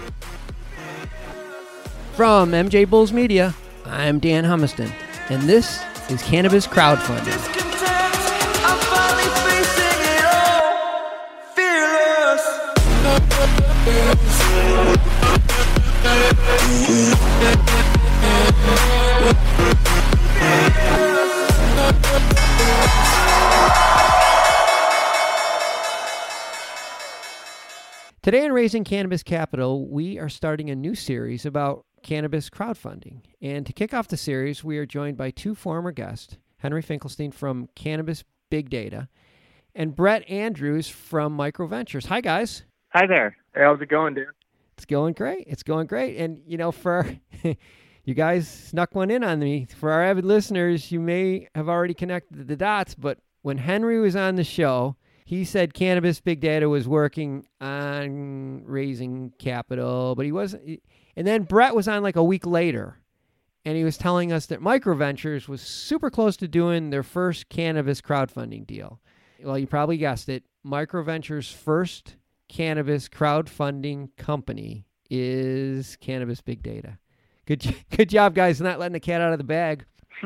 From MJ Bulls Media, I'm Dan Humiston, and this is Cannabis Crowdfunding. Today on Raising Cannabis Capital, we are starting a new series about cannabis crowdfunding. And to kick off the series, we are joined by two former guests, Henry Finkelstein from Cannabis Big Data and Brett Andrews from MicroVentures. Hi, guys. Hi there. Hey, how's it going, Dan? It's going great. It's going great. And, you know, for you guys snuck one in on me. For our avid listeners, you may have already connected the dots, but when Henry was on the show, he said Cannabis Big Data was working on raising capital, but he wasn't. And then Brett was on like a week later, and he was telling us that MicroVentures was super close to doing their first cannabis crowdfunding deal. Well, you probably guessed it. MicroVentures' first cannabis crowdfunding company is Cannabis Big Data. Good job, guys, not letting the cat out of the bag.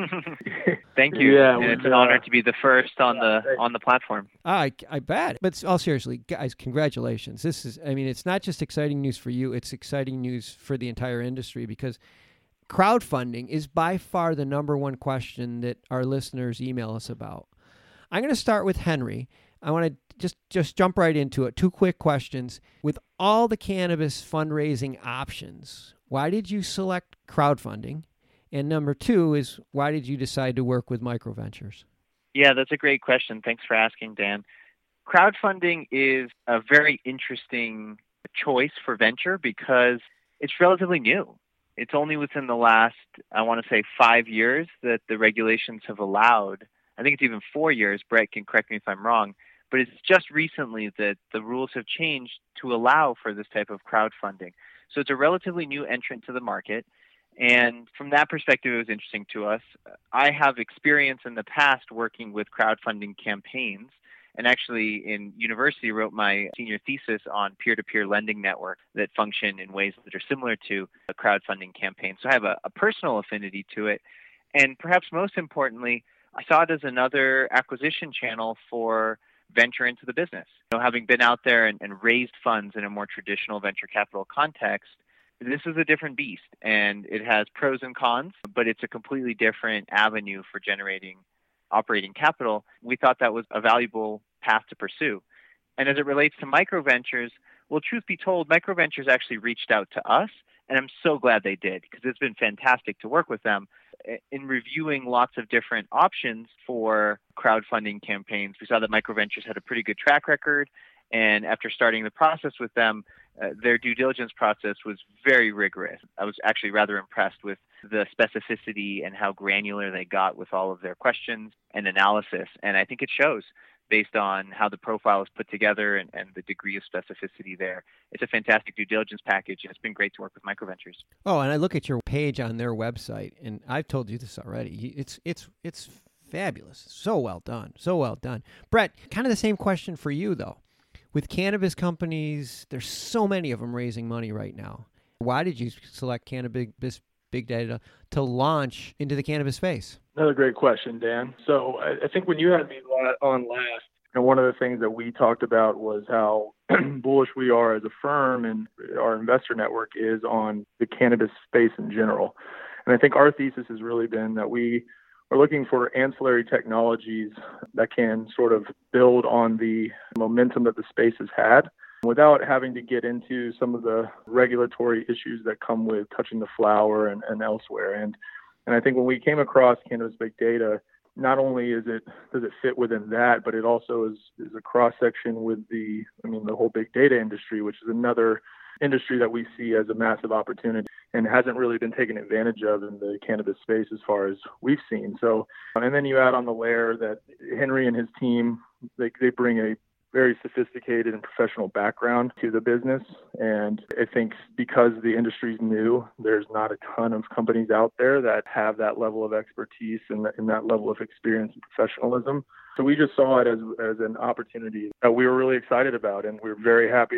Thank you. Yeah, and it's an honor to be the first on the platform. I bet. But all seriously, guys, congratulations. It's not just exciting news for you, it's exciting news for the entire industry, because crowdfunding is by far the number one question that our listeners email us about. I'm going to start with Henry. I want to just jump right into it. Two quick questions. With all the cannabis fundraising options, why did you select crowdfunding? And number two is, why did you decide to work with MicroVentures? Yeah, that's a great question. Thanks for asking, Dan. Crowdfunding is a very interesting choice for venture because it's relatively new. It's only within the last, I want to say, 5 years that the regulations have allowed. I think it's even 4 years. Brett can correct me if I'm wrong. But it's just recently that the rules have changed to allow for this type of crowdfunding. So it's a relatively new entrant to the market. And from that perspective, it was interesting to us. I have experience in the past working with crowdfunding campaigns, and actually in university wrote my senior thesis on peer-to-peer lending networks that function in ways that are similar to a crowdfunding campaign. So I have a personal affinity to it. And perhaps most importantly, I saw it as another acquisition channel for venture into the business. Having been out there and raised funds in a more traditional venture capital context, this is a different beast, and it has pros and cons, but it's a completely different avenue for generating operating capital. We thought that was a valuable path to pursue. And as it relates to MicroVentures, well, truth be told, MicroVentures actually reached out to us, and I'm so glad they did, because it's been fantastic to work with them. In reviewing lots of different options for crowdfunding campaigns, we saw that MicroVentures had a pretty good track record, and after starting the process with them, their due diligence process was very rigorous. I was actually rather impressed with the specificity and how granular they got with all of their questions and analysis. And I think it shows based on how the profile is put together and the degree of specificity there. It's a fantastic due diligence package, and it's been great to work with MicroVentures. Oh, and I look at your page on their website, and I've told you this already. It's fabulous. So well done. So well done. Brett, kind of the same question for you, though. With cannabis companies, there's so many of them raising money right now. Why did you select Cannabis Big Data to launch into the cannabis space? Another great question, Dan. So I think when you had me on last, one of the things that we talked about was how bullish we are as a firm and our investor network is on the cannabis space in general. And I think our thesis has really been that we are looking for ancillary technologies that can sort of build on the momentum that the space has had without having to get into some of the regulatory issues that come with touching the flower and elsewhere. And I think when we came across Cannabis Big Data, not only does it fit within that, but it also is a cross-section with the whole big data industry, which is another industry that we see as a massive opportunity and hasn't really been taken advantage of in the cannabis space as far as we've seen. So, and then you add on the layer that Henry and his team, they bring a very sophisticated and professional background to the business. And I think because the industry's new, there's not a ton of companies out there that have that level of expertise and that level of experience and professionalism. So we just saw it as an opportunity that we were really excited about. And we're very happy that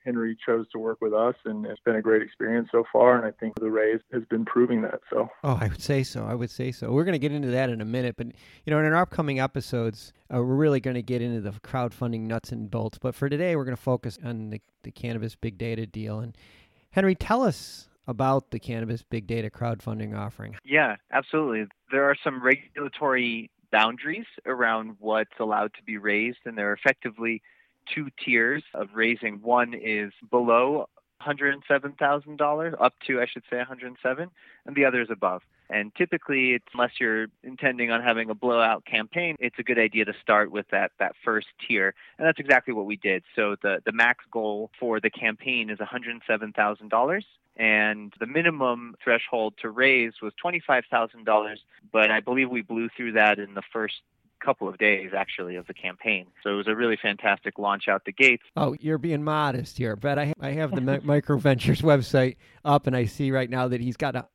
Henry chose to work with us, and it's been a great experience so far. And I think the raise has been proving that. So, I would say so. We're going to get into that in a minute, but in our upcoming episodes, we're really going to get into the crowdfunding nuts and bolts. But for today, we're going to focus on the Cannabis Big Data deal. And Henry, tell us about the Cannabis Big Data crowdfunding offering. Yeah, absolutely. There are some regulatory boundaries around what's allowed to be raised, and there are effectively two tiers of raising. One is below $107,000, up to, I should say, $107,000, and the other is above. And typically, unless you're intending on having a blowout campaign, it's a good idea to start with that first tier. And that's exactly what we did. So the max goal for the campaign is $107,000. And the minimum threshold to raise was $25,000, but I believe we blew through that in the first couple of days, actually, of the campaign. So it was a really fantastic launch out the gates. Oh, you're being modest here, but I have the MicroVentures website up, and I see right now that he's got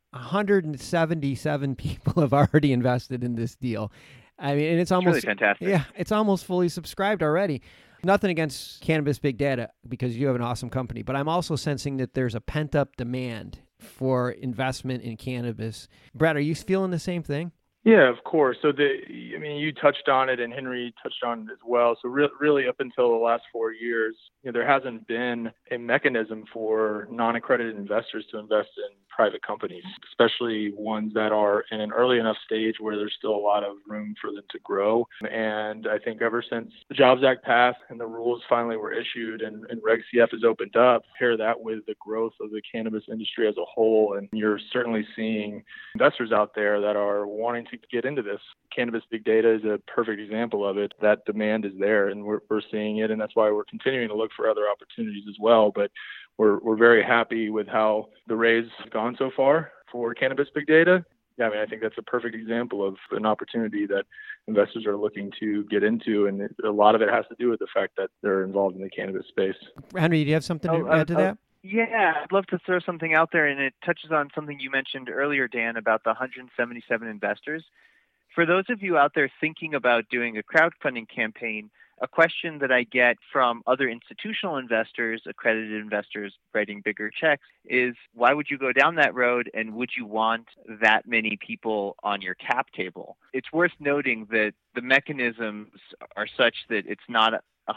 177 people have already invested in this deal. I mean, and it's almost really fantastic. Yeah, it's almost fully subscribed already. Nothing against Cannabis Big Data, because you have an awesome company, but I'm also sensing that there's a pent-up demand for investment in cannabis. Brett, are you feeling the same thing? Yeah, of course. So you touched on it, and Henry touched on it as well. So really up until the last 4 years, there hasn't been a mechanism for non-accredited investors to invest in private companies, especially ones that are in an early enough stage where there's still a lot of room for them to grow. And I think ever since the Jobs Act passed and the rules finally were issued and Reg CF has opened up, pair that with the growth of the cannabis industry as a whole, and you're certainly seeing investors out there that are wanting to get into this. Cannabis Big Data is a perfect example of it. That demand is there, and we're seeing it, and that's why we're continuing to look for other opportunities as well. But we're very happy with how the raise has gone so far for Cannabis Big Data. Yeah, I think that's a perfect example of an opportunity that investors are looking to get into, and a lot of it has to do with the fact that they're involved in the cannabis space. Henry, do you have something to add to that? Yeah, I'd love to throw something out there, and it touches on something you mentioned earlier, Dan, about the 177 investors. For those of you out there thinking about doing a crowdfunding campaign, a question that I get from other institutional investors, accredited investors writing bigger checks, is why would you go down that road, and would you want that many people on your cap table? It's worth noting that the mechanisms are such that it's not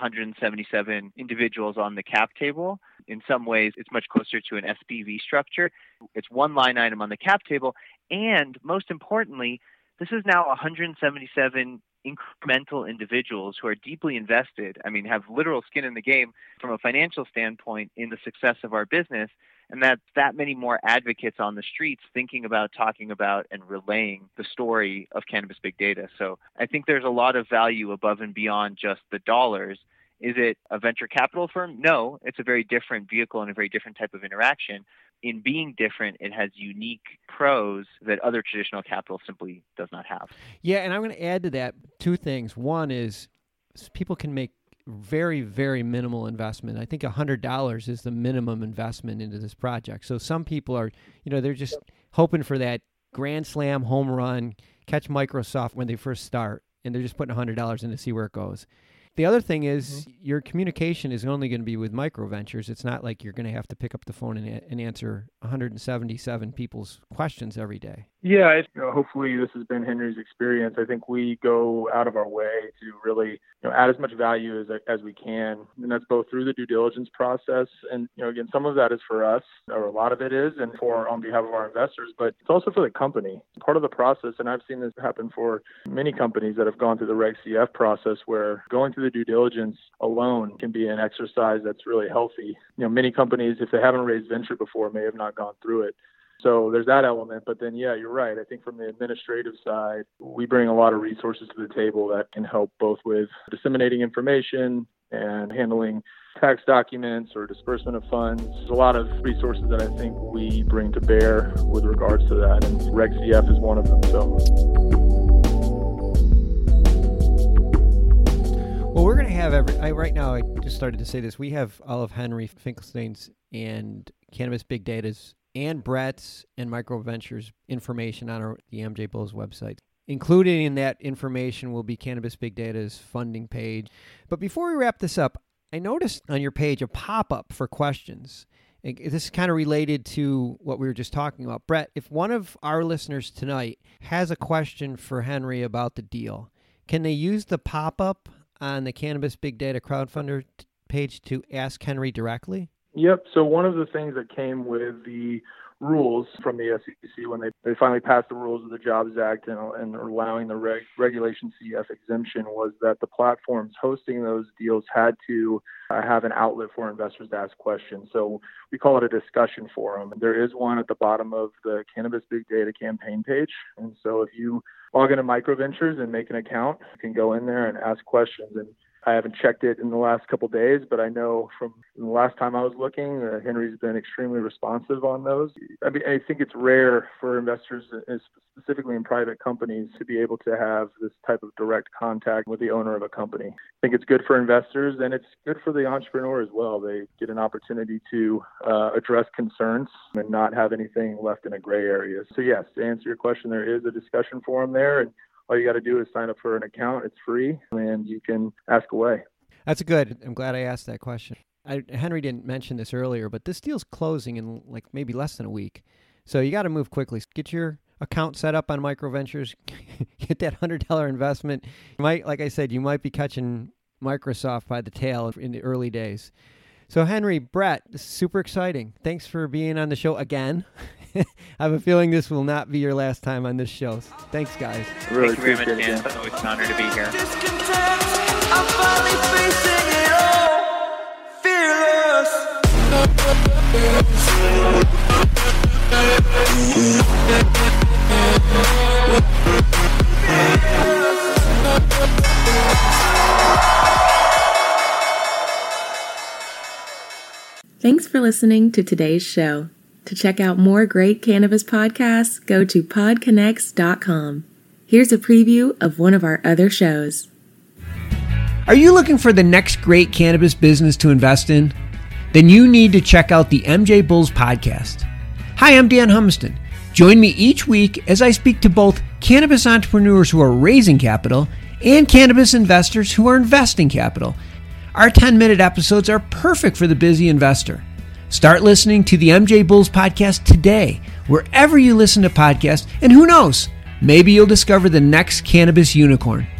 177 individuals on the cap table. In some ways, it's much closer to an SPV structure. It's one line item on the cap table. And most importantly, this is now 177 incremental individuals who are deeply invested, have literal skin in the game from a financial standpoint in the success of our business. And that's that many more advocates on the streets thinking about, talking about, and relaying the story of Cannabis Big Data. So I think there's a lot of value above and beyond just the dollars. Is it a venture capital firm? No, it's a very different vehicle and a very different type of interaction. In being different, it has unique pros that other traditional capital simply does not have. Yeah, and I'm going to add to that two things. One is people can make very, very minimal investment. I think $100 is the minimum investment into this project. So some people are, they're just hoping for that grand slam home run, catch Microsoft when they first start, and they're just putting $100 in to see where it goes. The other thing is your communication is only going to be with MicroVentures. It's not like you're going to have to pick up the phone and answer 177 people's questions every day. Yeah, hopefully this has been Henry's experience. I think we go out of our way to really add as much value as we can, and that's both through the due diligence process. And again, some of that is for us, or a lot of it is, and on behalf of our investors, but it's also for the company. Part of the process, and I've seen this happen for many companies that have gone through the Reg CF process, where going through the due diligence alone can be an exercise that's really healthy. Many companies, if they haven't raised venture before, may have not gone through it. So there's that element. But then, yeah, you're right. I think from the administrative side, we bring a lot of resources to the table that can help both with disseminating information and handling tax documents or disbursement of funds. There's a lot of resources that I think we bring to bear with regards to that, and Reg CF is one of them. So. Well, we're going to have right now, I just started to say this, we have all of Henry Finkelstein's and Cannabis Big Data's and Brett's and MicroVentures information on the MJ Bulls website. Included in that information will be Cannabis Big Data's funding page. But before we wrap this up, I noticed on your page a pop-up for questions. This is kind of related to what we were just talking about. Brett, if one of our listeners tonight has a question for Henry about the deal, can they use the pop-up on the Cannabis Big Data Crowdfunder page to ask Henry directly? Yep. So one of the things that came with the rules from the SEC when they finally passed the rules of the Jobs Act and allowing the Regulation CF exemption was that the platforms hosting those deals had to have an outlet for investors to ask questions. So we call it a discussion forum. There is one at the bottom of the Cannabis Big Data campaign page. And so if you log into MicroVentures and make an account, you can go in there and ask questions. And I haven't checked it in the last couple of days, but I know from the last time I was looking, Henry's been extremely responsive on those. I mean, I think it's rare for investors, specifically in private companies, to be able to have this type of direct contact with the owner of a company. I think it's good for investors, and it's good for the entrepreneur as well. They get an opportunity to address concerns and not have anything left in a gray area. So yes, to answer your question, there is a discussion forum there, and all you got to do is sign up for an account. It's free, and you can ask away. That's good. I'm glad I asked that question. Henry didn't mention this earlier, but this deal's closing in like maybe less than a week. So you got to move quickly. Get your account set up on MicroVentures. Get that $100 investment. Like I said, you might be catching Microsoft by the tail in the early days. So Henry, Brett, this is super exciting. Thanks for being on the show again. I have a feeling this will not be your last time on this show. Thanks, guys. Really Thank you very much, Dan. It's always an honor to be here. I'm finally facing it all, fearless. Thanks for listening to today's show. To check out more great cannabis podcasts, go to podconnects.com. Here's a preview of one of our other shows. Are you looking for the next great cannabis business to invest in? Then you need to check out the MJ Bulls podcast. Hi, I'm Dan Humiston. Join me each week as I speak to both cannabis entrepreneurs who are raising capital and cannabis investors who are investing capital. Our 10-minute episodes are perfect for the busy investor. Start listening to the MJ Bulls podcast today, wherever you listen to podcasts, and who knows, maybe you'll discover the next cannabis unicorn.